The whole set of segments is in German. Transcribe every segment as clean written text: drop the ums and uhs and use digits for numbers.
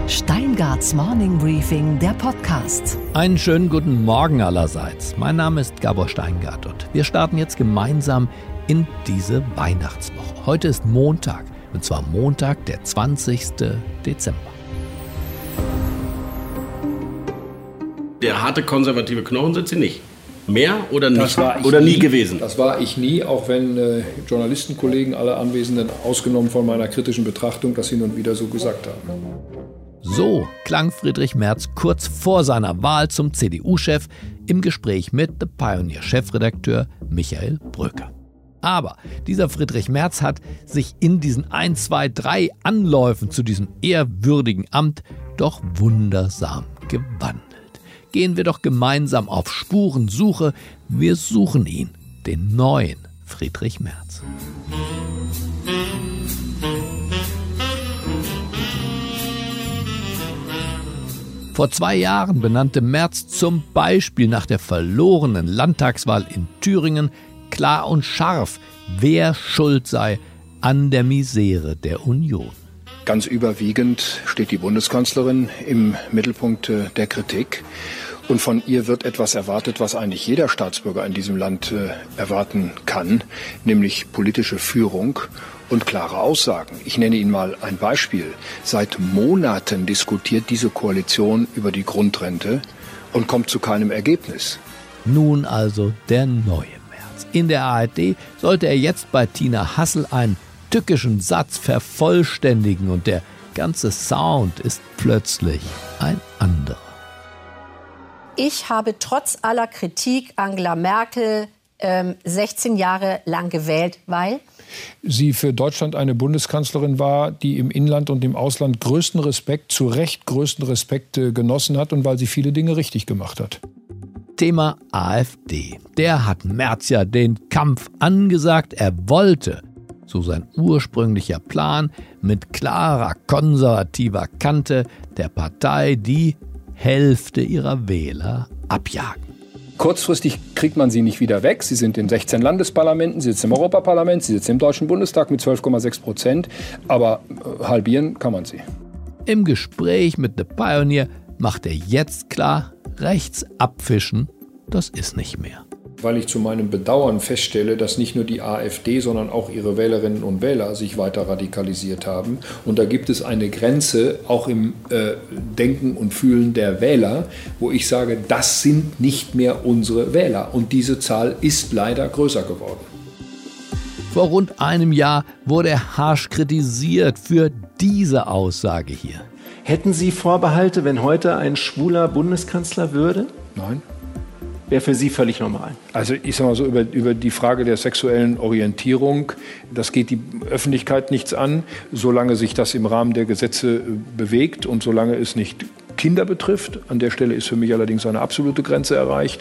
Steingarts Morning Briefing, der Podcast. Einen schönen guten Morgen allerseits. Mein Name ist Gabor Steingart und wir starten jetzt gemeinsam in diese Weihnachtswoche. Heute ist Montag, und zwar Montag, der 20. Dezember. Der harte konservative Knochen sind Sie nicht. Mehr oder nicht? Das war ich oder nie gewesen? Das war ich nie, auch wenn Journalistenkollegen, alle Anwesenden, ausgenommen von meiner kritischen Betrachtung, das hin und wieder so gesagt haben. So klang Friedrich Merz kurz vor seiner Wahl zum CDU-Chef im Gespräch mit The Pioneer-Chefredakteur Michael Bröker. Aber dieser Friedrich Merz hat sich in diesen 1, 2, 3 Anläufen zu diesem ehrwürdigen Amt doch wundersam gewandelt. Gehen wir doch gemeinsam auf Spurensuche. Wir suchen ihn, den neuen Friedrich Merz. Vor 2 Jahren benannte Merz zum Beispiel nach der verlorenen Landtagswahl in Thüringen klar und scharf, wer schuld sei an der Misere der Union. Ganz überwiegend steht die Bundeskanzlerin im Mittelpunkt der Kritik. Und von ihr wird etwas erwartet, was eigentlich jeder Staatsbürger in diesem Land erwarten kann, nämlich politische Führung und klare Aussagen. Ich nenne Ihnen mal ein Beispiel. Seit Monaten diskutiert diese Koalition über die Grundrente und kommt zu keinem Ergebnis. Nun also der neue Merz. In der ARD sollte er jetzt bei Tina Hassel einen tückischen Satz vervollständigen und der ganze Sound ist plötzlich ein anderer. Ich habe trotz aller Kritik Angela Merkel 16 Jahre lang gewählt, weil sie für Deutschland eine Bundeskanzlerin war, die im Inland und im Ausland größten Respekt, zu Recht größten Respekt genossen hat und weil sie viele Dinge richtig gemacht hat. Thema AfD. Der hat Merz ja den Kampf angesagt. Er wollte, so sein ursprünglicher Plan, mit klarer konservativer Kante der Partei die Hälfte ihrer Wähler abjagen. Kurzfristig kriegt man sie nicht wieder weg. Sie sind in 16 Landesparlamenten, sie sitzen im Europaparlament, sie sitzen im Deutschen Bundestag mit 12,6%. Aber halbieren kann man sie. Im Gespräch mit The Pioneer macht er jetzt klar, rechts abfischen, das ist nicht mehr. Weil ich zu meinem Bedauern feststelle, dass nicht nur die AfD, sondern auch ihre Wählerinnen und Wähler sich weiter radikalisiert haben. Und da gibt es eine Grenze, auch im Denken und Fühlen der Wähler, wo ich sage, das sind nicht mehr unsere Wähler. Und diese Zahl ist leider größer geworden. Vor rund einem Jahr wurde er harsch kritisiert für diese Aussage hier. Hätten Sie Vorbehalte, wenn heute ein schwuler Bundeskanzler würde? Nein. Wäre für Sie völlig normal? Also ich sage mal so, über die Frage der sexuellen Orientierung, das geht die Öffentlichkeit nichts an, solange sich das im Rahmen der Gesetze bewegt und solange es nicht Kinder betrifft. An der Stelle ist für mich allerdings eine absolute Grenze erreicht,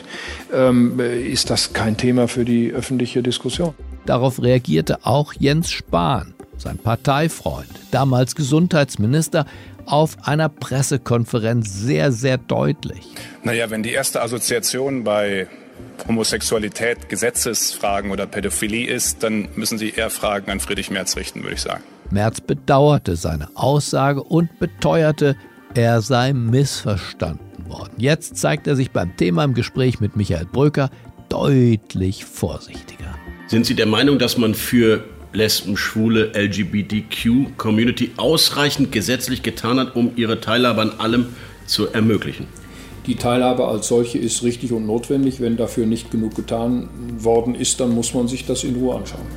ist das kein Thema für die öffentliche Diskussion. Darauf reagierte auch Jens Spahn, sein Parteifreund, damals Gesundheitsminister, auf einer Pressekonferenz sehr, sehr deutlich. Naja, wenn die erste Assoziation bei Homosexualität, Gesetzesfragen oder Pädophilie ist, dann müssen Sie eher Fragen an Friedrich Merz richten, würde ich sagen. Merz bedauerte seine Aussage und beteuerte, er sei missverstanden worden. Jetzt zeigt er sich beim Thema im Gespräch mit Michael Bröker deutlich vorsichtiger. Sind Sie der Meinung, dass man für Lesben, Schwule, LGBTQ-Community ausreichend gesetzlich getan hat, um ihre Teilhabe an allem zu ermöglichen? Die Teilhabe als solche ist richtig und notwendig. Wenn dafür nicht genug getan worden ist, dann muss man sich das in Ruhe anschauen.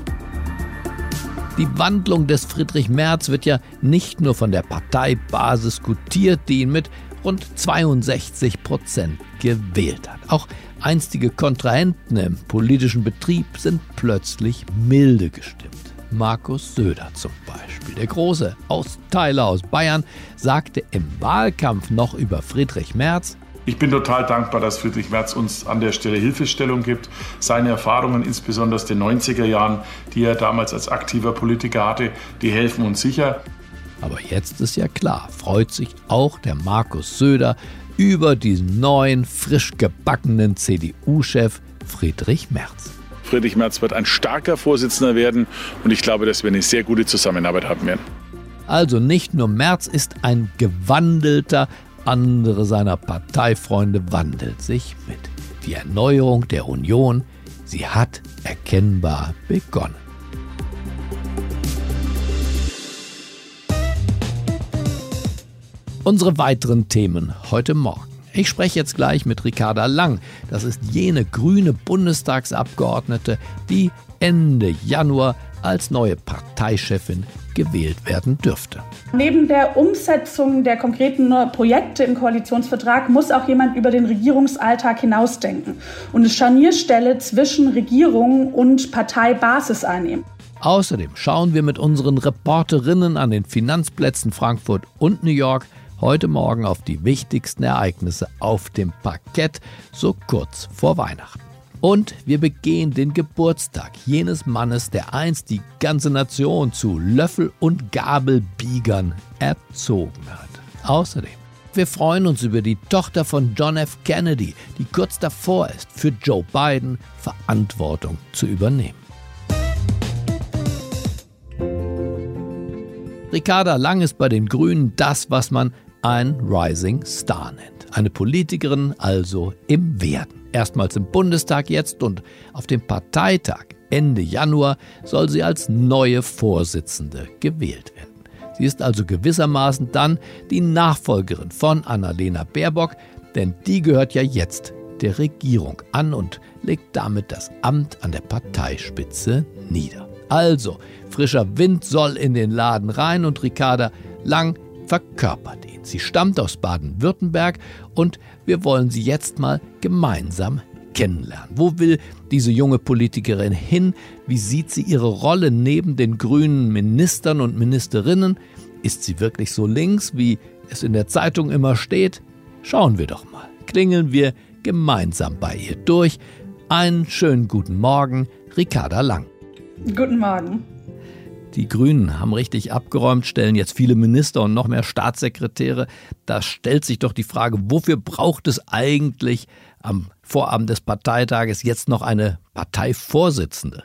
Die Wandlung des Friedrich Merz wird ja nicht nur von der Parteibasis gutiert, die ihn mit rund 62% gewählt hat. Auch einstige Kontrahenten im politischen Betrieb sind plötzlich milde gestimmt. Markus Söder zum Beispiel. Der große Austeiler aus Bayern sagte im Wahlkampf noch über Friedrich Merz: Ich bin total dankbar, dass Friedrich Merz uns an der Stelle Hilfestellung gibt. Seine Erfahrungen, insbesondere aus den 90er Jahren, die er damals als aktiver Politiker hatte, die helfen uns sicher. Aber jetzt ist ja klar, freut sich auch der Markus Söder über diesen neuen, frisch gebackenen CDU-Chef Friedrich Merz. Friedrich Merz wird ein starker Vorsitzender werden und ich glaube, dass wir eine sehr gute Zusammenarbeit haben werden. Also nicht nur Merz ist ein gewandelter, andere seiner Parteifreunde wandelt sich mit. Die Erneuerung der Union, sie hat erkennbar begonnen. Unsere weiteren Themen heute Morgen. Ich spreche jetzt gleich mit Ricarda Lang. Das ist jene grüne Bundestagsabgeordnete, die Ende Januar als neue Parteichefin gewählt werden dürfte. Neben der Umsetzung der konkreten Projekte im Koalitionsvertrag muss auch jemand über den Regierungsalltag hinausdenken und eine Scharnierstelle zwischen Regierung und Parteibasis einnehmen. Außerdem schauen wir mit unseren Reporterinnen an den Finanzplätzen Frankfurt und New York heute Morgen auf die wichtigsten Ereignisse auf dem Parkett, so kurz vor Weihnachten. Und wir begehen den Geburtstag jenes Mannes, der einst die ganze Nation zu Löffel- und Gabelbiegern erzogen hat. Außerdem, wir freuen uns über die Tochter von John F. Kennedy, die kurz davor ist, für Joe Biden Verantwortung zu übernehmen. Ricarda Lang ist bei den Grünen das, was man ein Rising Star nennt. Eine Politikerin also im Werden. Erstmals im Bundestag jetzt und auf dem Parteitag Ende Januar soll sie als neue Vorsitzende gewählt werden. Sie ist also gewissermaßen dann die Nachfolgerin von Annalena Baerbock, denn die gehört ja jetzt der Regierung an und legt damit das Amt an der Parteispitze nieder. Also, frischer Wind soll in den Laden rein und Ricarda Lang verkörpert ihn. Sie stammt aus Baden-Württemberg und wir wollen sie jetzt mal gemeinsam kennenlernen. Wo will diese junge Politikerin hin? Wie sieht sie ihre Rolle neben den grünen Ministern und Ministerinnen? Ist sie wirklich so links, wie es in der Zeitung immer steht? Schauen wir doch mal. Klingeln wir gemeinsam bei ihr durch. Einen schönen guten Morgen, Ricarda Lang. Guten Morgen. Die Grünen haben richtig abgeräumt, stellen jetzt viele Minister und noch mehr Staatssekretäre. Da stellt sich doch die Frage, wofür braucht es eigentlich am Vorabend des Parteitages jetzt noch eine Parteivorsitzende?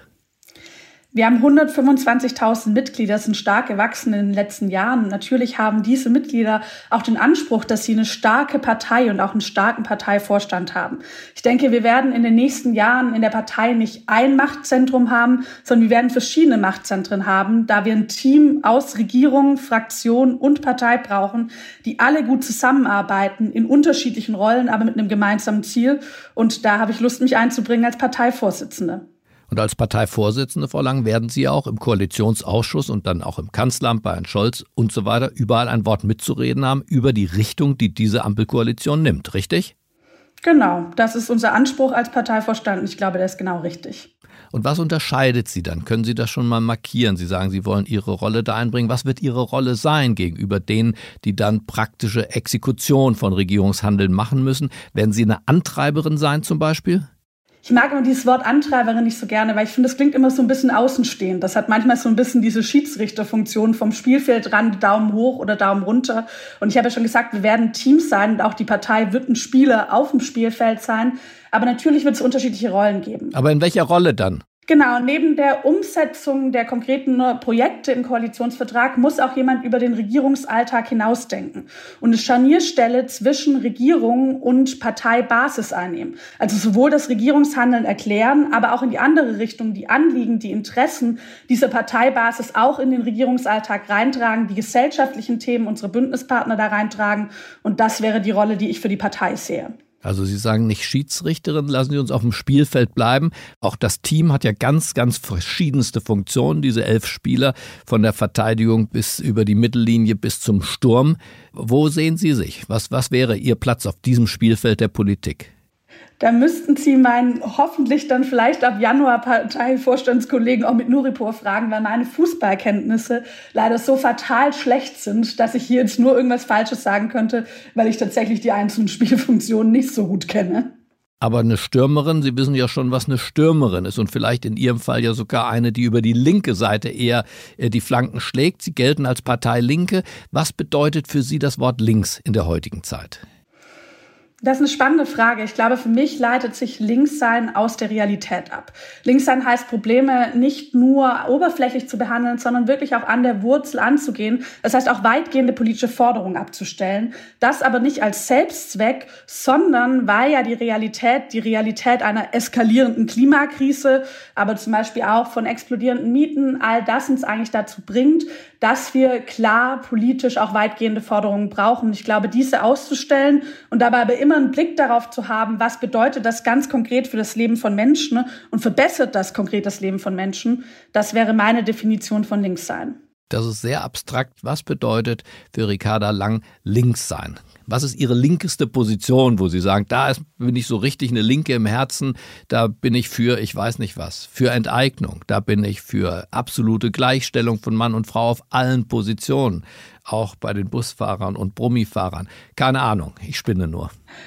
Wir haben 125.000 Mitglieder, sind stark gewachsen in den letzten Jahren. Und natürlich haben diese Mitglieder auch den Anspruch, dass sie eine starke Partei und auch einen starken Parteivorstand haben. Ich denke, wir werden in den nächsten Jahren in der Partei nicht ein Machtzentrum haben, sondern wir werden verschiedene Machtzentren haben, da wir ein Team aus Regierung, Fraktion und Partei brauchen, die alle gut zusammenarbeiten, in unterschiedlichen Rollen, aber mit einem gemeinsamen Ziel. Und da habe ich Lust, mich einzubringen als Parteivorsitzende. Und als Parteivorsitzende, Frau Lang, werden Sie auch im Koalitionsausschuss und dann auch im Kanzleramt bei Herrn Scholz und so weiter überall ein Wort mitzureden haben über die Richtung, die diese Ampelkoalition nimmt, richtig? Genau, das ist unser Anspruch als Parteivorstand und ich glaube, der ist genau richtig. Und was unterscheidet Sie dann? Können Sie das schon mal markieren? Sie sagen, Sie wollen Ihre Rolle da einbringen. Was wird Ihre Rolle sein gegenüber denen, die dann praktische Exekution von Regierungshandeln machen müssen? Werden Sie eine Antreiberin sein zum Beispiel? Ich mag immer dieses Wort Antreiberin nicht so gerne, weil ich finde, das klingt immer so ein bisschen außenstehend. Das hat manchmal so ein bisschen diese Schiedsrichterfunktion vom Spielfeldrand, Daumen hoch oder Daumen runter. Und ich habe ja schon gesagt, wir werden ein Team sein und auch die Partei wird ein Spieler auf dem Spielfeld sein. Aber natürlich wird es unterschiedliche Rollen geben. Aber in welcher Rolle dann? Genau, neben der Umsetzung der konkreten Projekte im Koalitionsvertrag muss auch jemand über den Regierungsalltag hinausdenken und eine Scharnierstelle zwischen Regierung und Parteibasis einnehmen. Also sowohl das Regierungshandeln erklären, aber auch in die andere Richtung die Anliegen, die Interessen dieser Parteibasis auch in den Regierungsalltag reintragen, die gesellschaftlichen Themen unsere Bündnispartner da reintragen. Und das wäre die Rolle, die ich für die Partei sehe. Also Sie sagen nicht Schiedsrichterin, lassen Sie uns auf dem Spielfeld bleiben. Auch das Team hat ja ganz, ganz verschiedenste Funktionen, diese 11 Spieler, von der Verteidigung bis über die Mittellinie bis zum Sturm. Wo sehen Sie sich? Was wäre Ihr Platz auf diesem Spielfeld der Politik? Da müssten Sie meinen hoffentlich dann vielleicht ab Januar Parteivorstandskollegen Omid Nuripur fragen, weil meine Fußballkenntnisse leider so fatal schlecht sind, dass ich hier jetzt nur irgendwas Falsches sagen könnte, weil ich tatsächlich die einzelnen Spielfunktionen nicht so gut kenne. Aber eine Stürmerin, Sie wissen ja schon, was eine Stürmerin ist und vielleicht in Ihrem Fall ja sogar eine, die über die linke Seite eher die Flanken schlägt. Sie gelten als Partei Linke. Was bedeutet für Sie das Wort links in der heutigen Zeit? Das ist eine spannende Frage. Ich glaube, für mich leitet sich Linkssein aus der Realität ab. Linkssein heißt, Probleme nicht nur oberflächlich zu behandeln, sondern wirklich auch an der Wurzel anzugehen. Das heißt, auch weitgehende politische Forderungen abzustellen. Das aber nicht als Selbstzweck, sondern weil ja die Realität einer eskalierenden Klimakrise, aber zum Beispiel auch von explodierenden Mieten, all das uns eigentlich dazu bringt, dass wir klar politisch auch weitgehende Forderungen brauchen. Ich glaube, diese auszustellen und dabei aber immer einen Blick darauf zu haben, was bedeutet das ganz konkret für das Leben von Menschen und verbessert das konkret das Leben von Menschen, das wäre meine Definition von Linkssein. Das ist sehr abstrakt. Was bedeutet für Ricarda Lang Linkssein? Was ist Ihre linkeste Position, wo Sie sagen, bin ich so richtig eine Linke im Herzen, da bin ich für, ich weiß nicht was, für Enteignung, da bin ich für absolute Gleichstellung von Mann und Frau auf allen Positionen, auch bei den Busfahrern und Brummifahrern. Keine Ahnung, ich spinne nur.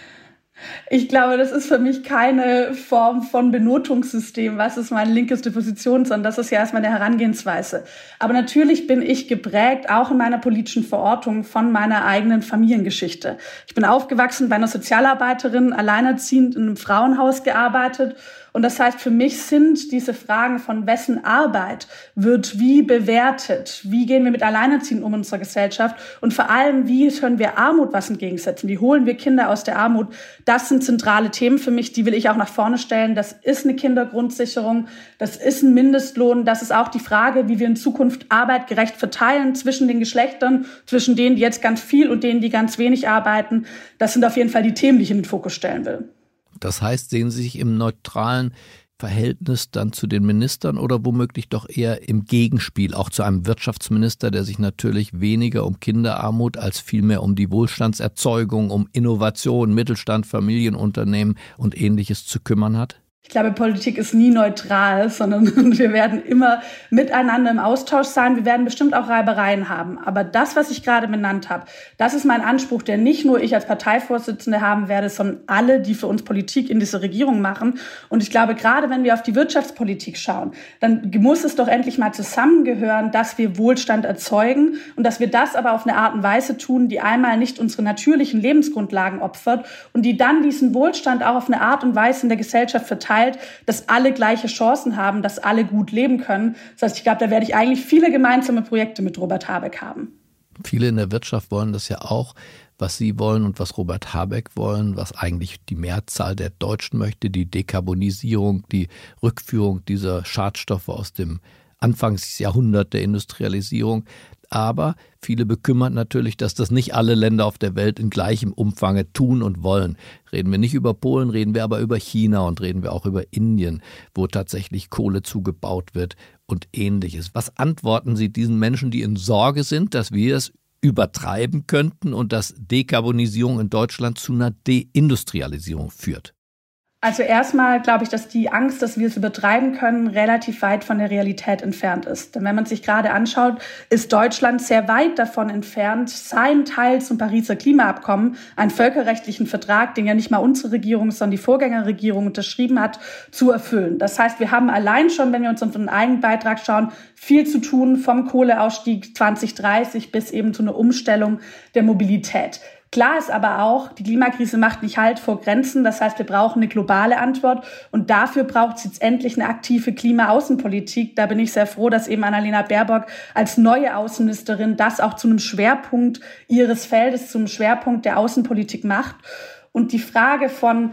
Ich glaube, das ist für mich keine Form von Benotungssystem, was ist meine linkeste Position, sondern das ist ja erstmal eine Herangehensweise. Aber natürlich bin ich geprägt, auch in meiner politischen Verortung, von meiner eigenen Familiengeschichte. Ich bin aufgewachsen bei einer Sozialarbeiterin, alleinerziehend in einem Frauenhaus gearbeitet. Und das heißt, für mich sind diese Fragen von wessen Arbeit wird wie bewertet, wie gehen wir mit Alleinerziehenden um in unserer Gesellschaft und vor allem, wie können wir Armut was entgegensetzen, wie holen wir Kinder aus der Armut, das sind zentrale Themen für mich, die will ich auch nach vorne stellen. Das ist eine Kindergrundsicherung, das ist ein Mindestlohn, das ist auch die Frage, wie wir in Zukunft Arbeit gerecht verteilen zwischen den Geschlechtern, zwischen denen, die jetzt ganz viel und denen, die ganz wenig arbeiten. Das sind auf jeden Fall die Themen, die ich in den Fokus stellen will. Das heißt, sehen Sie sich im neutralen Verhältnis dann zu den Ministern oder womöglich doch eher im Gegenspiel, auch zu einem Wirtschaftsminister, der sich natürlich weniger um Kinderarmut als vielmehr um die Wohlstandserzeugung, um Innovation, Mittelstand, Familienunternehmen und Ähnliches zu kümmern hat? Ich glaube, Politik ist nie neutral, sondern wir werden immer miteinander im Austausch sein. Wir werden bestimmt auch Reibereien haben. Aber das, was ich gerade benannt habe, das ist mein Anspruch, der nicht nur ich als Parteivorsitzende haben werde, sondern alle, die für uns Politik in dieser Regierung machen. Und ich glaube, gerade wenn wir auf die Wirtschaftspolitik schauen, dann muss es doch endlich mal zusammengehören, dass wir Wohlstand erzeugen und dass wir das aber auf eine Art und Weise tun, die einmal nicht unsere natürlichen Lebensgrundlagen opfert und die dann diesen Wohlstand auch auf eine Art und Weise in der Gesellschaft verteilt, dass alle gleiche Chancen haben, dass alle gut leben können. Das heißt, ich glaube, da werde ich eigentlich viele gemeinsame Projekte mit Robert Habeck haben. Viele in der Wirtschaft wollen das ja auch, was Sie wollen und was Robert Habeck wollen, was eigentlich die Mehrzahl der Deutschen möchte, die Dekarbonisierung, die Rückführung dieser Schadstoffe aus dem Anfangsjahrhundert der Industrialisierung. Aber viele bekümmert natürlich, dass das nicht alle Länder auf der Welt in gleichem Umfange tun und wollen. Reden wir nicht über Polen, reden wir aber über China und reden wir auch über Indien, wo tatsächlich Kohle zugebaut wird und Ähnliches. Was antworten Sie diesen Menschen, die in Sorge sind, dass wir es übertreiben könnten und dass Dekarbonisierung in Deutschland zu einer Deindustrialisierung führt? Also erstmal glaube ich, dass die Angst, dass wir es übertreiben können, relativ weit von der Realität entfernt ist. Denn wenn man sich gerade anschaut, ist Deutschland sehr weit davon entfernt, seinen Teil zum Pariser Klimaabkommen, einen völkerrechtlichen Vertrag, den ja nicht mal unsere Regierung, sondern die Vorgängerregierung unterschrieben hat, zu erfüllen. Das heißt, wir haben allein schon, wenn wir uns unseren eigenen Beitrag schauen, viel zu tun vom Kohleausstieg 2030 bis eben zu einer Umstellung der Mobilität. Klar ist aber auch, die Klimakrise macht nicht Halt vor Grenzen. Das heißt, wir brauchen eine globale Antwort. Und dafür braucht es jetzt endlich eine aktive Klimaaußenpolitik. Da bin ich sehr froh, dass eben Annalena Baerbock als neue Außenministerin das auch zu einem Schwerpunkt ihres Feldes, zum Schwerpunkt der Außenpolitik macht. Und die Frage von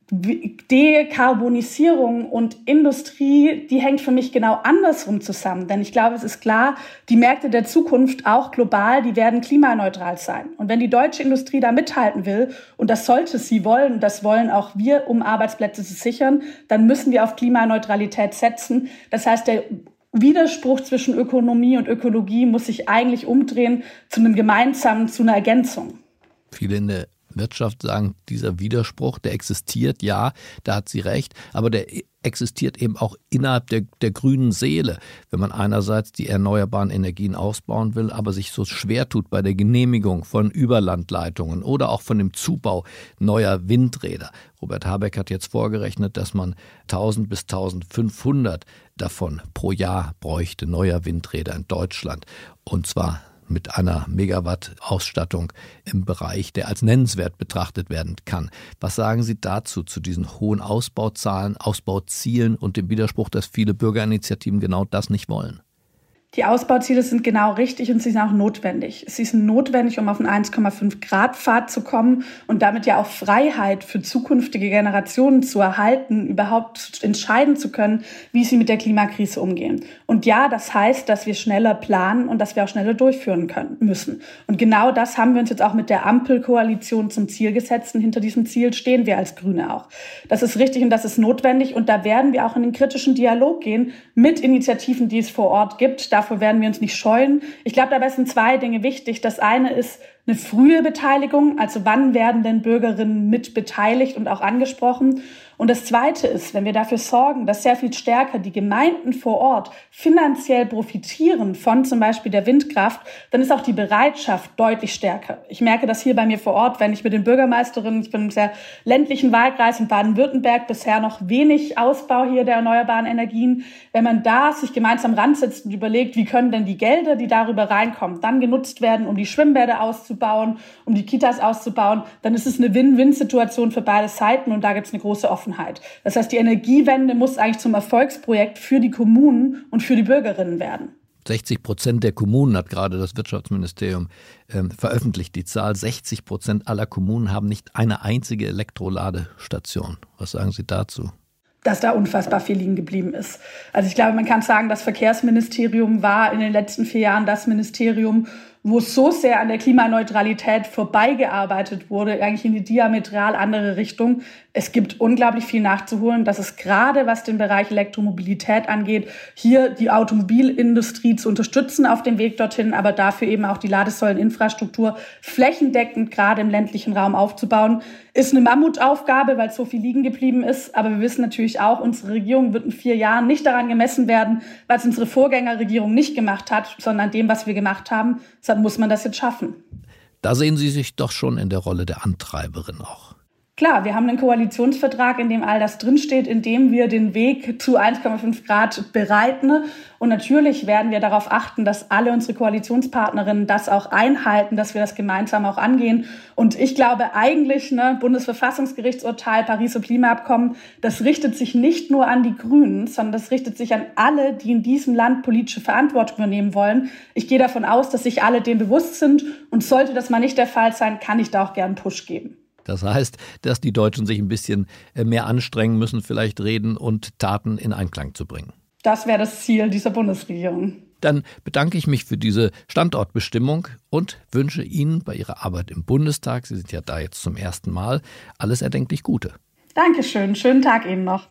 Dekarbonisierung und Industrie, die hängt für mich genau andersrum zusammen. Denn ich glaube, es ist klar, die Märkte der Zukunft, auch global, die werden klimaneutral sein. Und wenn die deutsche Industrie da mithalten will, und das sollte sie wollen, das wollen auch wir, um Arbeitsplätze zu sichern, dann müssen wir auf Klimaneutralität setzen. Das heißt, der Widerspruch zwischen Ökonomie und Ökologie muss sich eigentlich umdrehen zu einem gemeinsamen, zu einer Ergänzung. Viele in der Wirtschaft sagen, dieser Widerspruch, der existiert, ja, da hat sie recht, aber der existiert eben auch innerhalb der grünen Seele, wenn man einerseits die erneuerbaren Energien ausbauen will, aber sich so schwer tut bei der Genehmigung von Überlandleitungen oder auch von dem Zubau neuer Windräder. Robert Habeck hat jetzt vorgerechnet, dass man 1000 bis 1500 davon pro Jahr bräuchte, neuer Windräder in Deutschland. Und zwar mit einer Megawatt-Ausstattung im Bereich, der als nennenswert betrachtet werden kann. Was sagen Sie dazu, zu diesen hohen Ausbauzahlen, Ausbauzielen und dem Widerspruch, dass viele Bürgerinitiativen genau das nicht wollen? Die Ausbauziele sind genau richtig und sie sind auch notwendig. Sie sind notwendig, um auf einen 1,5-Grad-Pfad zu kommen und damit ja auch Freiheit für zukünftige Generationen zu erhalten, überhaupt entscheiden zu können, wie sie mit der Klimakrise umgehen. Und ja, das heißt, dass wir schneller planen und dass wir auch schneller durchführen müssen. Und genau das haben wir uns jetzt auch mit der Ampelkoalition zum Ziel gesetzt und hinter diesem Ziel stehen wir als Grüne auch. Das ist richtig und das ist notwendig und da werden wir auch in den kritischen Dialog gehen mit Initiativen, die es vor Ort gibt. Davor werden wir uns nicht scheuen. Ich glaube, dabei sind 2 Dinge wichtig. Das eine ist eine frühe Beteiligung, also wann werden denn Bürgerinnen mit beteiligt und auch angesprochen? Und das Zweite ist, wenn wir dafür sorgen, dass sehr viel stärker die Gemeinden vor Ort finanziell profitieren von zum Beispiel der Windkraft, dann ist auch die Bereitschaft deutlich stärker. Ich merke das hier bei mir vor Ort, wenn ich mit den Bürgermeisterinnen, ich bin im sehr ländlichen Wahlkreis in Baden-Württemberg, bisher noch wenig Ausbau hier der erneuerbaren Energien. Wenn man da sich gemeinsam ransetzt und überlegt, wie können denn die Gelder, die darüber reinkommen, dann genutzt werden, um die Schwimmbäder auszubauen, um die Kitas auszubauen, dann ist es eine Win-Win-Situation für beide Seiten und da gibt es eine große Offenheit. Das heißt, die Energiewende muss eigentlich zum Erfolgsprojekt für die Kommunen und für die Bürgerinnen werden. 60% der Kommunen, hat gerade das Wirtschaftsministerium veröffentlicht, die Zahl. 60% aller Kommunen haben nicht eine einzige Elektroladestation. Was sagen Sie dazu? Dass da unfassbar viel liegen geblieben ist. Also ich glaube, man kann sagen, das Verkehrsministerium war in den letzten 4 Jahren das Ministerium, wo so sehr an der Klimaneutralität vorbeigearbeitet wurde, eigentlich in die diametral andere Richtung. Es gibt unglaublich viel nachzuholen. Das ist gerade, was den Bereich Elektromobilität angeht, hier die Automobilindustrie zu unterstützen auf dem Weg dorthin, aber dafür eben auch die Ladesäuleninfrastruktur flächendeckend gerade im ländlichen Raum aufzubauen, ist eine Mammutaufgabe, weil so viel liegen geblieben ist. Aber wir wissen natürlich auch, unsere Regierung wird in 4 Jahren nicht daran gemessen werden, was unsere Vorgängerregierung nicht gemacht hat, sondern an dem, was wir gemacht haben. Deshalb muss man das jetzt schaffen. Da sehen Sie sich doch schon in der Rolle der Antreiberin auch. Klar, wir haben einen Koalitionsvertrag, in dem all das drinsteht, in dem wir den Weg zu 1,5 Grad bereiten. Und natürlich werden wir darauf achten, dass alle unsere Koalitionspartnerinnen das auch einhalten, dass wir das gemeinsam auch angehen. Und ich glaube eigentlich, Bundesverfassungsgerichtsurteil, Pariser Klimaabkommen, das richtet sich nicht nur an die Grünen, sondern das richtet sich an alle, die in diesem Land politische Verantwortung übernehmen wollen. Ich gehe davon aus, dass sich alle dem bewusst sind. Und sollte das mal nicht der Fall sein, kann ich da auch gerne einen Push geben. Das heißt, dass die Deutschen sich ein bisschen mehr anstrengen müssen, vielleicht Reden und Taten in Einklang zu bringen. Das wäre das Ziel dieser Bundesregierung. Dann bedanke ich mich für diese Standortbestimmung und wünsche Ihnen bei Ihrer Arbeit im Bundestag, Sie sind ja da jetzt zum ersten Mal, alles erdenklich Gute. Dankeschön, schönen Tag Ihnen noch.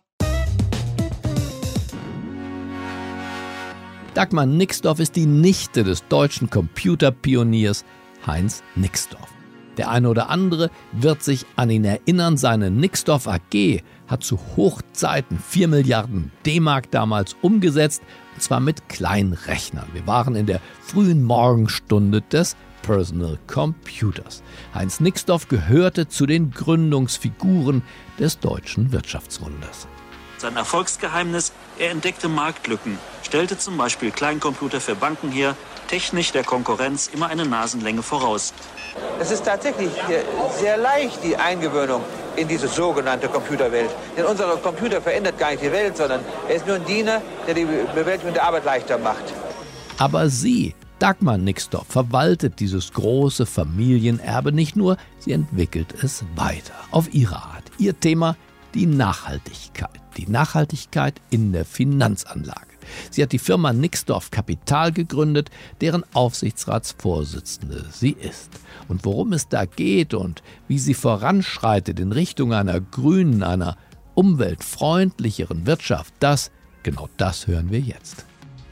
Dagmar Nixdorf ist die Nichte des deutschen Computerpioniers Heinz Nixdorf. Der eine oder andere wird sich an ihn erinnern, seine Nixdorf AG hat zu Hochzeiten 4 Milliarden D-Mark damals umgesetzt, und zwar mit kleinen Rechnern. Wir waren in der frühen Morgenstunde des Personal Computers. Heinz Nixdorf gehörte zu den Gründungsfiguren des deutschen Wirtschaftswunders. Sein Erfolgsgeheimnis: er entdeckte Marktlücken, stellte zum Beispiel Kleincomputer für Banken her, technisch der Konkurrenz immer eine Nasenlänge voraus. Es ist tatsächlich sehr leicht, die Eingewöhnung in diese sogenannte Computerwelt. Denn unser Computer verändert gar nicht die Welt, sondern er ist nur ein Diener, der die Bewältigung der Arbeit leichter macht. Aber sie, Dagmar Nixdorf, verwaltet dieses große Familienerbe nicht nur, sie entwickelt es weiter, auf ihre Art. Ihr Thema: die Nachhaltigkeit. Die Nachhaltigkeit in der Finanzanlage. Sie hat die Firma Nixdorf Kapital gegründet, deren Aufsichtsratsvorsitzende sie ist. Und worum es da geht und wie sie voranschreitet in Richtung einer grünen, einer umweltfreundlicheren Wirtschaft, genau das hören wir jetzt.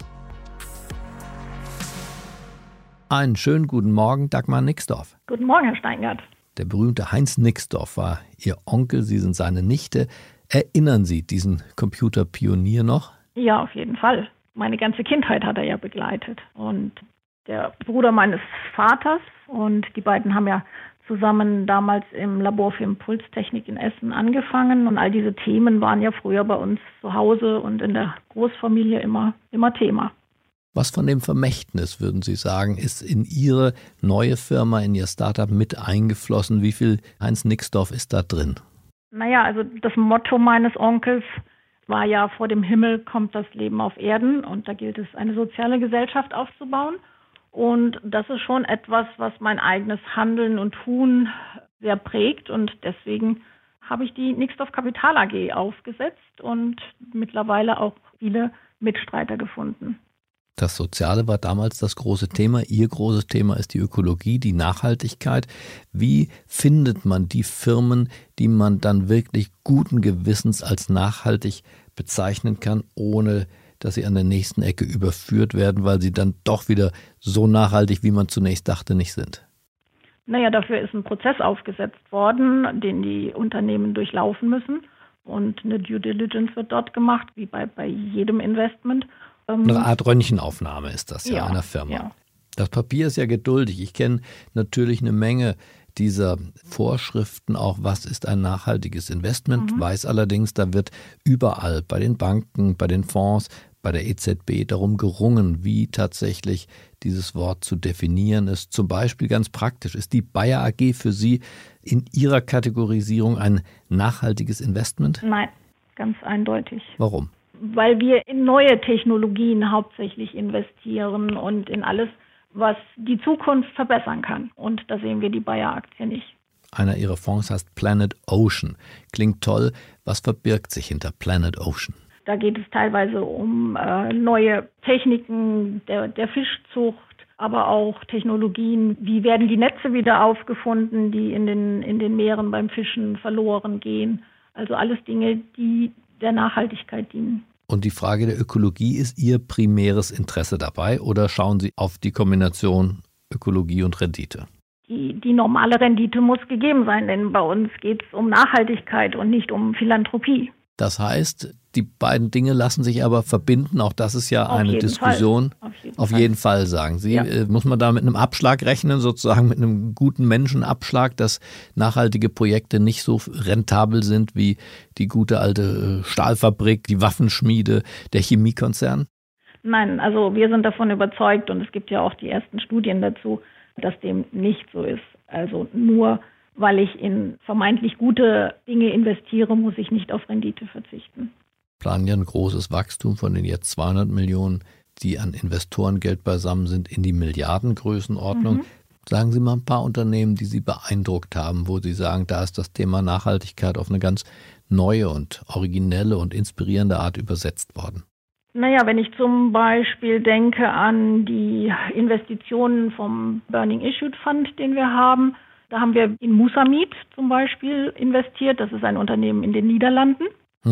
Einen schönen guten Morgen, Dagmar Nixdorf. Guten Morgen, Herr Steingart. Der berühmte Heinz Nixdorf war Ihr Onkel, Sie sind seine Nichte. Erinnern Sie diesen Computerpionier noch? Ja, auf jeden Fall. Meine ganze Kindheit hat er ja begleitet. Und der Bruder meines Vaters und die beiden haben ja zusammen damals im Labor für Impulstechnik in Essen angefangen. Und all diese Themen waren ja früher bei uns zu Hause und in der Großfamilie immer Thema. Was von dem Vermächtnis, würden Sie sagen, ist in Ihre neue Firma, in Ihr Startup mit eingeflossen? Wie viel Heinz Nixdorf ist da drin? Naja, also das Motto meines Onkels war ja, vor dem Himmel kommt das Leben auf Erden und da gilt es, eine soziale Gesellschaft aufzubauen. Und das ist schon etwas, was mein eigenes Handeln und Tun sehr prägt und deswegen habe ich die Nixdorf Kapital AG aufgesetzt und mittlerweile auch viele Mitstreiter gefunden. Das Soziale war damals das große Thema. Ihr großes Thema ist die Ökologie, die Nachhaltigkeit. Wie findet man die Firmen, die man dann wirklich guten Gewissens als nachhaltig bezeichnen kann, ohne dass sie an der nächsten Ecke überführt werden, weil sie dann doch wieder so nachhaltig, wie man zunächst dachte, nicht sind? Naja, dafür ist ein Prozess aufgesetzt worden, den die Unternehmen durchlaufen müssen. Und eine Due Diligence wird dort gemacht, wie bei jedem Investment. Eine Art Röntgenaufnahme ist das ja einer Firma. Ja. Das Papier ist ja geduldig. Ich kenne natürlich eine Menge dieser Vorschriften, auch was ist ein nachhaltiges Investment, weiß allerdings, da wird überall bei den Banken, bei den Fonds, bei der EZB darum gerungen, wie tatsächlich dieses Wort zu definieren ist. Zum Beispiel ganz praktisch, ist die Bayer AG für Sie in Ihrer Kategorisierung ein nachhaltiges Investment? Nein, ganz eindeutig. Warum? Weil wir in neue Technologien hauptsächlich investieren und in alles, was die Zukunft verbessern kann. Und da sehen wir die Bayer-Aktie nicht. Einer Ihrer Fonds heißt Planet Ocean. Klingt toll. Was verbirgt sich hinter Planet Ocean? Da geht es teilweise um neue Techniken der Fischzucht, aber auch Technologien. Wie werden die Netze wieder aufgefunden, die in den Meeren beim Fischen verloren gehen? Also alles Dinge, die der Nachhaltigkeit dienen. Und die Frage der Ökologie, ist Ihr primäres Interesse dabei oder schauen Sie auf die Kombination Ökologie und Rendite? Die normale Rendite muss gegeben sein, denn bei uns geht es um Nachhaltigkeit und nicht um Philanthropie. Das heißt, die beiden Dinge lassen sich aber verbinden. Auch das ist ja eine Diskussion. Auf jeden Fall, sagen Sie. Ja. Muss man da mit einem Abschlag rechnen, sozusagen mit einem guten Menschenabschlag, dass nachhaltige Projekte nicht so rentabel sind wie die gute alte Stahlfabrik, die Waffenschmiede, der Chemiekonzern? Nein, also wir sind davon überzeugt und es gibt ja auch die ersten Studien dazu, dass dem nicht so ist. Also nur weil ich in vermeintlich gute Dinge investiere, muss ich nicht auf Rendite verzichten. Planen ja ein großes Wachstum von den jetzt 200 Millionen, die an Investorengeld beisammen sind, in die Milliardengrößenordnung. Sagen Sie mal ein paar Unternehmen, die Sie beeindruckt haben, wo Sie sagen, da ist das Thema Nachhaltigkeit auf eine ganz neue und originelle und inspirierende Art übersetzt worden. Naja, wenn ich zum Beispiel denke an die Investitionen vom Burning Issued Fund, den wir haben, da haben wir in Musamit zum Beispiel investiert. Das ist ein Unternehmen in den Niederlanden.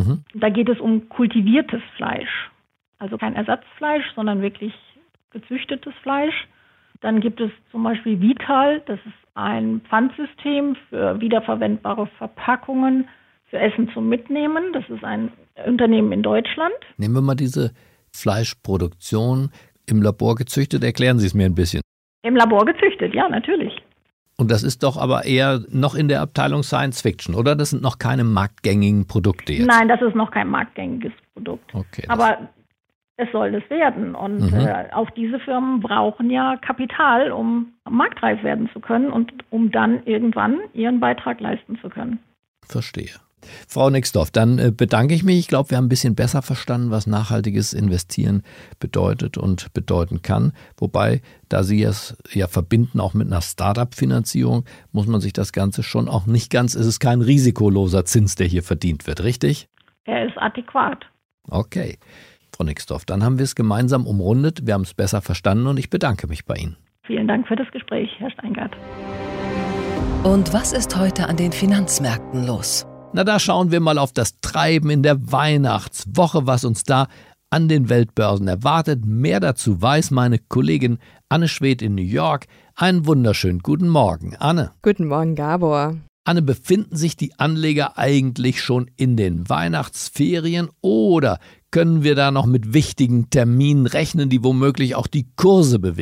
Da geht es um kultiviertes Fleisch. Also kein Ersatzfleisch, sondern wirklich gezüchtetes Fleisch. Dann gibt es zum Beispiel Vital. Das ist ein Pfandsystem für wiederverwendbare Verpackungen für Essen zum Mitnehmen. Das ist ein Unternehmen in Deutschland. Nehmen wir mal diese Fleischproduktion im Labor gezüchtet. Erklären Sie es mir ein bisschen. Im Labor gezüchtet, ja, natürlich. Und das ist doch aber eher noch in der Abteilung Science Fiction, oder? Das sind noch keine marktgängigen Produkte jetzt. Nein, das ist noch kein marktgängiges Produkt. Okay, aber es soll es werden. Und auch diese Firmen brauchen ja Kapital, um marktreif werden zu können und um dann irgendwann ihren Beitrag leisten zu können. Verstehe. Frau Nixdorf, dann bedanke ich mich. Ich glaube, wir haben ein bisschen besser verstanden, was nachhaltiges Investieren bedeutet und bedeuten kann. Wobei, da Sie es ja verbinden, auch mit einer Start-up-Finanzierung, muss man sich das Ganze schon auch nicht ganz, es ist kein risikoloser Zins, der hier verdient wird, richtig? Er ist adäquat. Okay. Frau Nixdorf, dann haben wir es gemeinsam umrundet. Wir haben es besser verstanden und ich bedanke mich bei Ihnen. Vielen Dank für das Gespräch, Herr Steingart. Und was ist heute an den Finanzmärkten los? Na, da schauen wir mal auf das Treiben in der Weihnachtswoche, was uns da an den Weltbörsen erwartet. Mehr dazu weiß meine Kollegin Anne Schwedt in New York. Einen wunderschönen guten Morgen, Anne. Guten Morgen, Gabor. Anne, befinden sich die Anleger eigentlich schon in den Weihnachtsferien oder können wir da noch mit wichtigen Terminen rechnen, die womöglich auch die Kurse bewegen?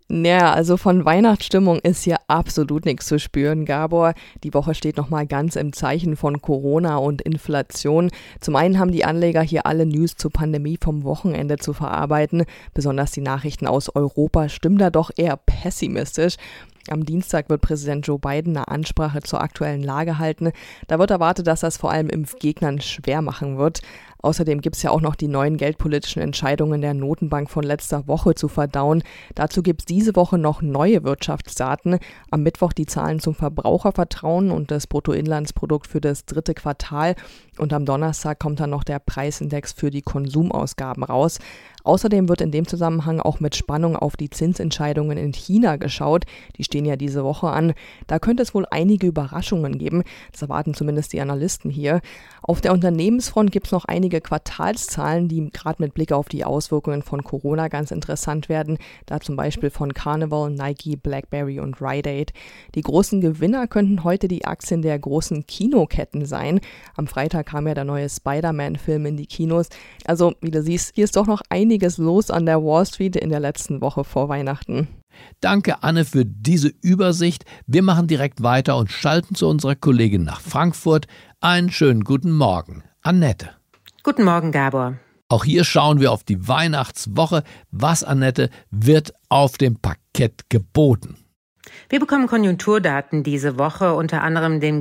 Naja, also von Weihnachtsstimmung ist hier absolut nichts zu spüren, Gabor. Die Woche steht nochmal ganz im Zeichen von Corona und Inflation. Zum einen haben die Anleger hier alle News zur Pandemie vom Wochenende zu verarbeiten. Besonders die Nachrichten aus Europa stimmen da doch eher pessimistisch. Am Dienstag wird Präsident Joe Biden eine Ansprache zur aktuellen Lage halten. Da wird erwartet, dass das vor allem Impfgegnern schwer machen wird. Außerdem gibt es ja auch noch die neuen geldpolitischen Entscheidungen der Notenbank von letzter Woche zu verdauen. Dazu gibt es diese Woche noch neue Wirtschaftsdaten. Am Mittwoch die Zahlen zum Verbrauchervertrauen und das Bruttoinlandsprodukt für das 3. Quartal. Und am Donnerstag kommt dann noch der Preisindex für die Konsumausgaben raus. Außerdem wird in dem Zusammenhang auch mit Spannung auf die Zinsentscheidungen in China geschaut. Die stehen ja diese Woche an. Da könnte es wohl einige Überraschungen geben. Das erwarten zumindest die Analysten hier. Auf der Unternehmensfront gibt es noch einige Quartalszahlen, die gerade mit Blick auf die Auswirkungen von Corona ganz interessant werden. Da zum Beispiel von Carnival, Nike, BlackBerry und Rite Aid. Die großen Gewinner könnten heute die Aktien der großen Kinoketten sein. Am Freitag kam ja der neue Spider-Man-Film in die Kinos. Also, wie du siehst, hier ist doch noch einiges los an der Wall Street in der letzten Woche vor Weihnachten. Danke, Anne, für diese Übersicht. Wir machen direkt weiter und schalten zu unserer Kollegin nach Frankfurt. Einen schönen guten Morgen, Annette. Guten Morgen, Gabor. Auch hier schauen wir auf die Weihnachtswoche. Was, Annette, wird auf dem Parkett geboten? Wir bekommen Konjunkturdaten diese Woche, unter anderem den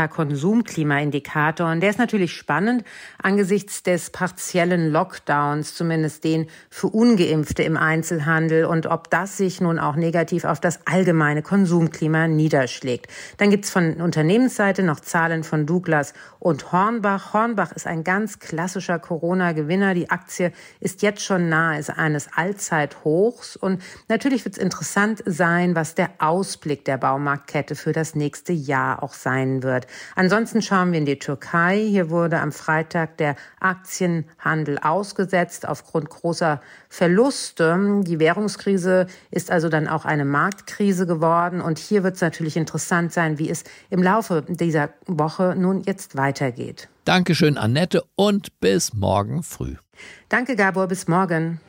GfK-Konsumklimaindikator. Und der ist natürlich spannend angesichts des partiellen Lockdowns, zumindest den für Ungeimpfte im Einzelhandel, und ob das sich nun auch negativ auf das allgemeine Konsumklima niederschlägt. Dann gibt's von Unternehmensseite noch Zahlen von Douglas und Hornbach. Hornbach ist ein ganz klassischer Corona-Gewinner. Die Aktie ist jetzt schon nahe eines Allzeithochs. Und natürlich wird es interessant sein, was der Ausblick der Baumarktkette für das nächste Jahr auch sein wird. Ansonsten schauen wir in die Türkei. Hier wurde am Freitag der Aktienhandel ausgesetzt aufgrund großer Verluste. Die Währungskrise ist also dann auch eine Marktkrise geworden. Und hier wird es natürlich interessant sein, wie es im Laufe dieser Woche nun jetzt weitergeht. Dankeschön, Annette, und bis morgen früh. Danke, Gabor, bis morgen.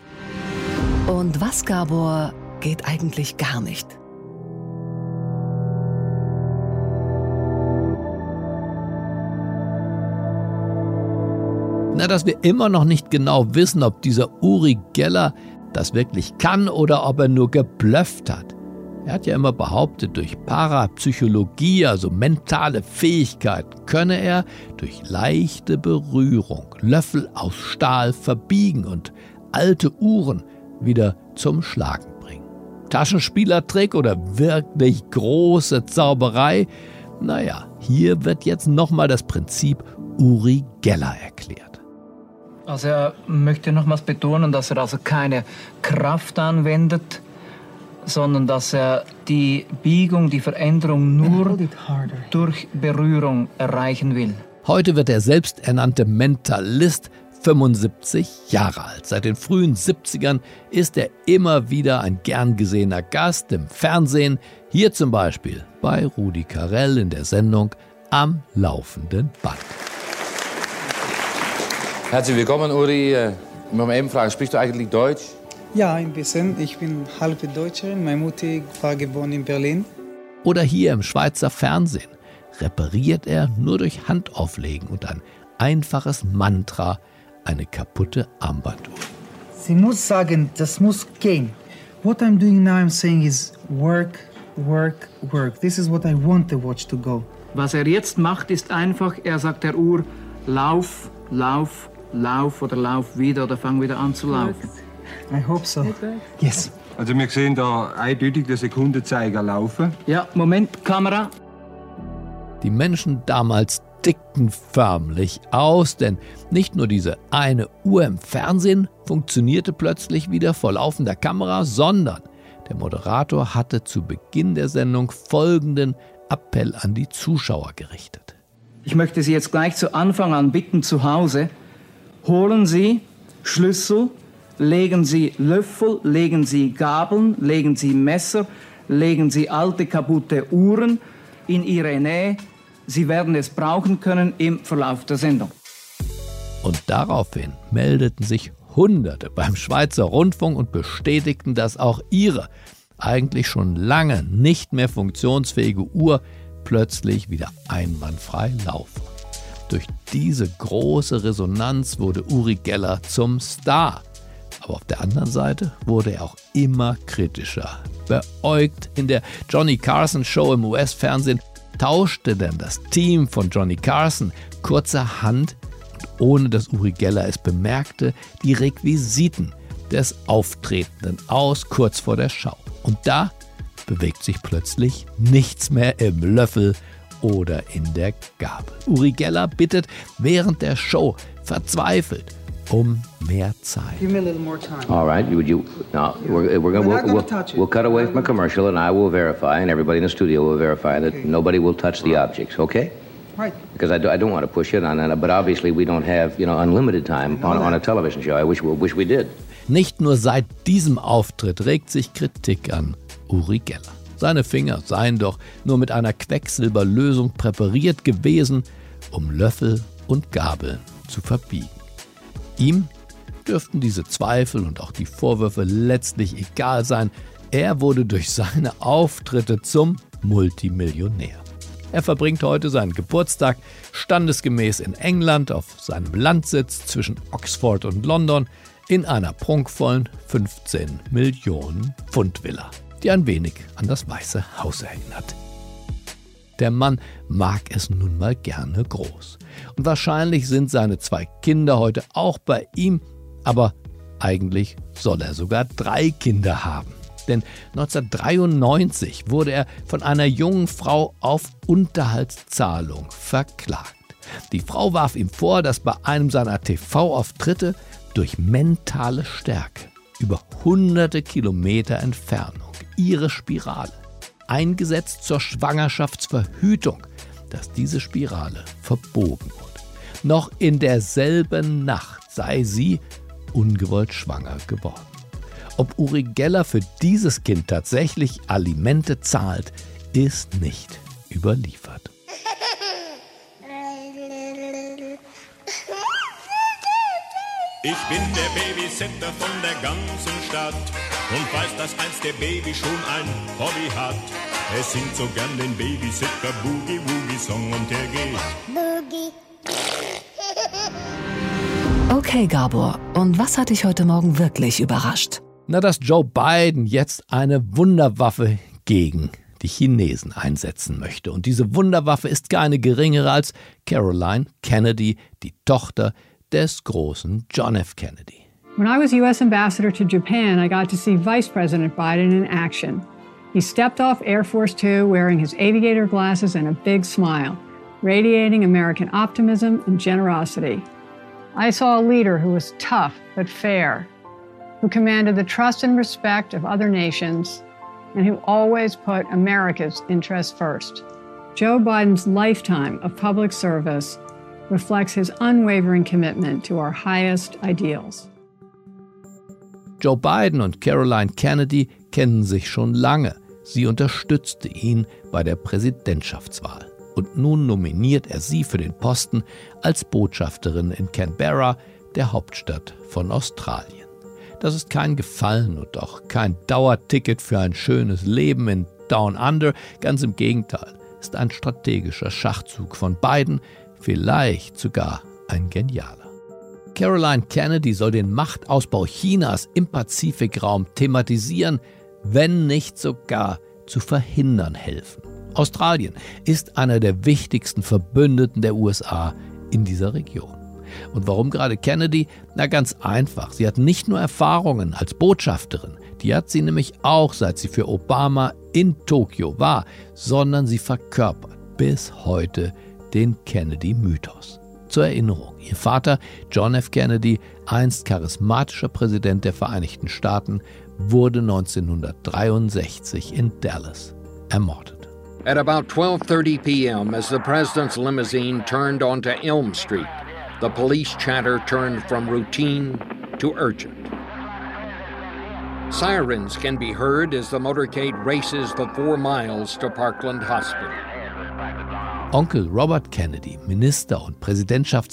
Und was, Gabor, geht eigentlich gar nicht? Na, dass wir immer noch nicht genau wissen, ob dieser Uri Geller das wirklich kann oder ob er nur geblufft hat. Er hat ja immer behauptet, durch Parapsychologie, also mentale Fähigkeiten, könne er durch leichte Berührung Löffel aus Stahl verbiegen und alte Uhren wieder zum Schlagen bringen. Taschenspielertrick oder wirklich große Zauberei? Naja, hier wird jetzt nochmal das Prinzip Uri Geller erklärt. Also er möchte nochmals betonen, dass er also keine Kraft anwendet, sondern dass er die Biegung, die Veränderung nur durch Berührung erreichen will. Heute wird der selbsternannte Mentalist 75 Jahre alt. Seit den frühen 70ern ist er immer wieder ein gern gesehener Gast im Fernsehen. Hier zum Beispiel bei Rudi Carrell in der Sendung Am laufenden Band. Herzlich willkommen, Uri. Ich muss mal eben fragen, sprichst du eigentlich Deutsch? Ja, ein bisschen. Ich bin halbe Deutscherin. Meine Mutter war geboren in Berlin. Oder hier im Schweizer Fernsehen repariert er nur durch Handauflegen und ein einfaches Mantra eine kaputte Armbanduhr. Sie muss sagen, das muss gehen. What I'm doing now, I'm saying is work, work, work. This is what I want the watch to go. Was er jetzt macht, ist einfach, er sagt der Uhr, lauf, lauf, lauf oder lauf wieder oder fang wieder an zu laufen. I hope so. Yes. Also wir sehen da eindeutig den Sekundenzeiger laufen. Ja, Moment, Kamera. Die Menschen damals tickten förmlich aus, denn nicht nur diese eine Uhr im Fernsehen funktionierte plötzlich wieder vor laufender Kamera, sondern der Moderator hatte zu Beginn der Sendung folgenden Appell an die Zuschauer gerichtet. Ich möchte Sie jetzt gleich zu Anfang an bitten, zu Hause, holen Sie Schlüssel, legen Sie Löffel, legen Sie Gabeln, legen Sie Messer, legen Sie alte, kaputte Uhren in Ihre Nähe. Sie werden es brauchen können im Verlauf der Sendung. Und daraufhin meldeten sich Hunderte beim Schweizer Rundfunk und bestätigten, dass auch ihre eigentlich schon lange nicht mehr funktionsfähige Uhr plötzlich wieder einwandfrei laufen. Durch diese große Resonanz wurde Uri Geller zum Star. Aber auf der anderen Seite wurde er auch immer kritischer. Beäugt in der Johnny Carson Show im US-Fernsehen tauschte dann das Team von Johnny Carson kurzerhand und ohne dass Uri Geller es bemerkte, die Requisiten des Auftretenden aus kurz vor der Show. Und da bewegt sich plötzlich nichts mehr im Löffel oder in der Gabel. Uri Geller bittet während der Show verzweifelt um mehr Zeit. Give me a little more time. All right, we'll cut away from a commercial and I will verify and everybody in the studio will verify that nobody will touch the objects, okay? Right. Because I don't want to push it on that, but obviously we don't have, unlimited time on a television show. I wish we did. Nicht nur seit diesem Auftritt regt sich Kritik an Uri Geller. Seine Finger seien doch nur mit einer Quecksilberlösung präpariert gewesen, um Löffel und Gabeln zu verbiegen. Ihm dürften diese Zweifel und auch die Vorwürfe letztlich egal sein. Er wurde durch seine Auftritte zum Multimillionär. Er verbringt heute seinen Geburtstag standesgemäß in England auf seinem Landsitz zwischen Oxford und London in einer prunkvollen 15 Millionen Pfund Villa, die ein wenig an das Weiße Haus erinnert. Der Mann mag es nun mal gerne groß. Und wahrscheinlich sind seine 2 Kinder heute auch bei ihm, aber eigentlich soll er sogar 3 Kinder haben. Denn 1993 wurde er von einer jungen Frau auf Unterhaltszahlung verklagt. Die Frau warf ihm vor, dass bei einem seiner TV-Auftritte durch mentale Stärke über hunderte Kilometer Entfernung ihre Spirale, eingesetzt zur Schwangerschaftsverhütung, dass diese Spirale verbogen wurde. Noch in derselben Nacht sei sie ungewollt schwanger geworden. Ob Uri Geller für dieses Kind tatsächlich Alimente zahlt, ist nicht überliefert. Ich bin der Babysitter von der ganzen Stadt und weiß, dass einst der Baby schon ein Hobby hat. Er singt so gern den Babysitter Boogie Woogie Song und der geht Boogie. Okay, Gabor, und was hat dich heute Morgen wirklich überrascht? Na, dass Joe Biden jetzt eine Wunderwaffe gegen die Chinesen einsetzen möchte. Und diese Wunderwaffe ist keine geringere als Caroline Kennedy, die Tochter des großen John F. Kennedy. When I was U.S. Ambassador to Japan, I got to see Vice President Biden in action. He stepped off Air Force Two wearing his aviator glasses and a big smile, radiating American optimism and generosity. I saw a leader who was tough but fair, who commanded the trust and respect of other nations, and who always put America's interests first. Joe Biden's lifetime of public service reflects his unwavering commitment to our highest ideals. Joe Biden und Caroline Kennedy kennen sich schon lange. Sie unterstützte ihn bei der Präsidentschaftswahl. Und nun nominiert er sie für den Posten als Botschafterin in Canberra, der Hauptstadt von Australien. Das ist kein Gefallen und auch kein Dauerticket für ein schönes Leben in Down Under. Ganz im Gegenteil, ist ein strategischer Schachzug von Biden, vielleicht sogar ein genialer. Caroline Kennedy soll den Machtausbau Chinas im Pazifikraum thematisieren, wenn nicht sogar zu verhindern helfen. Australien ist einer der wichtigsten Verbündeten der USA in dieser Region. Und warum gerade Kennedy? Na, ganz einfach. Sie hat nicht nur Erfahrungen als Botschafterin, die hat sie nämlich auch, seit sie für Obama in Tokio war, sondern sie verkörpert bis heute den Kennedy-Mythos. Zur Erinnerung, ihr Vater John F. Kennedy, einst charismatischer Präsident der Vereinigten Staaten, wurde 1963 in Dallas ermordet. At about 12:30 p.m., as the president's limousine turned onto Elm Street, the police chatter turned from routine to urgent. Sirens can be heard as the motorcade races the 4 miles to Parkland Hospital. Onkel Robert Kennedy, Minister und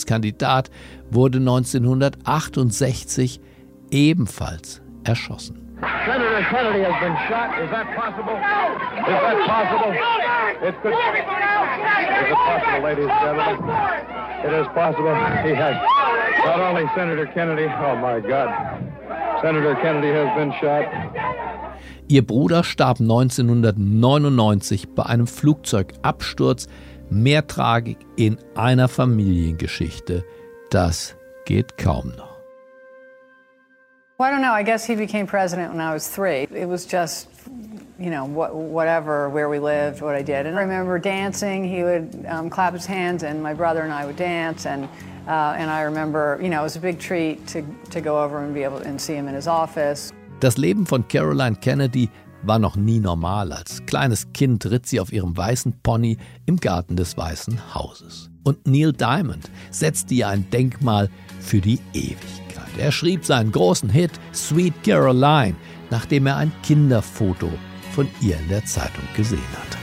Präsidentschaftskandidat, wurde 1968 ebenfalls erschossen. Senator Kennedy has been shot. Is that possible? Is that possible? It could. Is it possible, ladies and gentlemen? It is possible. He has not only Senator Kennedy. Oh my God. Senator Kennedy has been shot. Ihr Bruder starb 1999 bei einem Flugzeugabsturz. Mehr Tragik in einer Familiengeschichte. Das geht kaum noch. Well, I don't know. I guess he became president when I was 3. It was just, you know, whatever, where we lived, what I did. And I remember dancing. He would clap his hands, and my brother and I would dance. And I remember, you know, it was a big treat to go over and be able to see him in his office. Das Leben von Caroline Kennedy war noch nie normal. Als kleines Kind ritt sie auf ihrem weißen Pony im Garten des Weißen Hauses. Und Neil Diamond setzte ihr ein Denkmal für die Ewigkeit. Er schrieb seinen großen Hit Sweet Caroline, nachdem er ein Kinderfoto von ihr in der Zeitung gesehen hatte.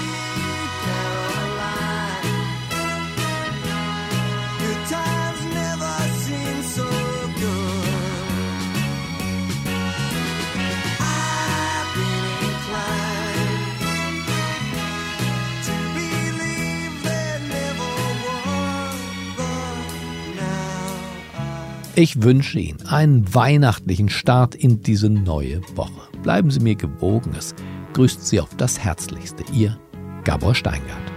Ich wünsche Ihnen einen weihnachtlichen Start in diese neue Woche. Bleiben Sie mir gewogen. Es grüßt Sie auf das Herzlichste. Ihr Gabor Steingart.